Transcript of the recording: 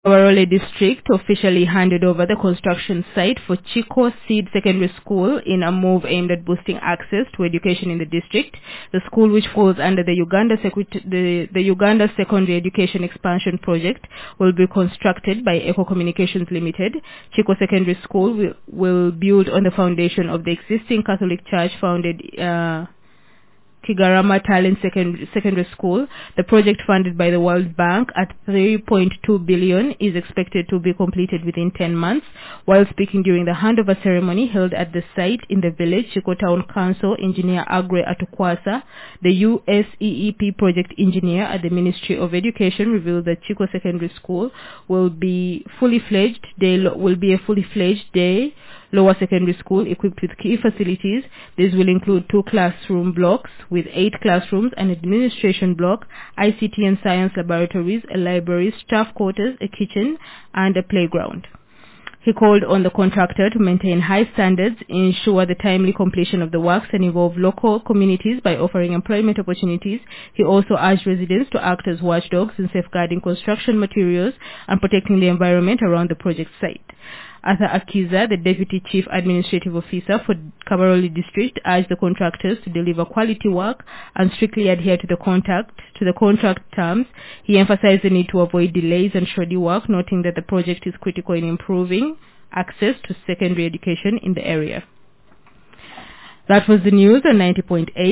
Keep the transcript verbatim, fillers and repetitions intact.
Kabarole District officially handed over the construction site for Chico Seed Secondary School in a move aimed at boosting access to education in the district. The school, which falls under the Uganda, Secu- the, the Uganda Secondary Education Expansion Project, will be constructed by Eco Communications Limited. Chico Secondary School will, will build on the foundation of the existing Catholic Church founded uh, Kigarama Talent Second- Secondary School. The project, funded by the World Bank at three point two billion dollars, is expected to be completed within ten months. While speaking during the handover ceremony held at the site in the village, Chico Town Council Engineer Agre Atukwasa, the U S E E P project engineer at the Ministry of Education, revealed that Chico Secondary School will be fully fledged day will be a fully fledged day lower secondary school equipped with key facilities. These will include two classroom blocks with eight classrooms, an administration block, I C T and science laboratories, a library, staff quarters, a kitchen, and a playground. He called on the contractor to maintain high standards, ensure the timely completion of the works, and involve local communities by offering employment opportunities. He also urged residents to act as watchdogs in safeguarding construction materials and protecting the environment around the project site. Arthur Akiza, the Deputy Chief Administrative Officer for Kabarole District, urged the contractors to deliver quality work and strictly adhere to the contract to the contract terms. He emphasized the need to avoid delays and shoddy work, noting that the project is critical in improving access to secondary education in the area. That was the news on ninety point eight.